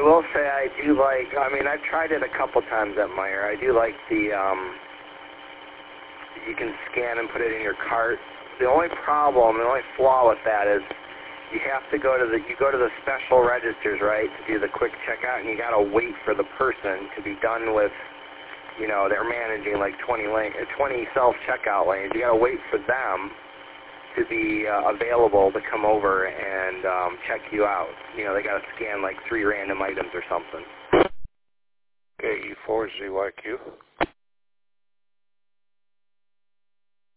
will say I do like, I mean, I've tried it a couple times at Meijer. I do like the, you can scan and put it in your cart. The only problem, the only flaw with that is you have to go to the, you go to the special registers, right, to do the quick checkout, and you got to wait for the person to be done with, you know, they're managing like 20 self-checkout lanes. You got to wait for them to be available to come over and check you out. You know, they got to scan like 3 random items or something. Okay, E4ZYQ.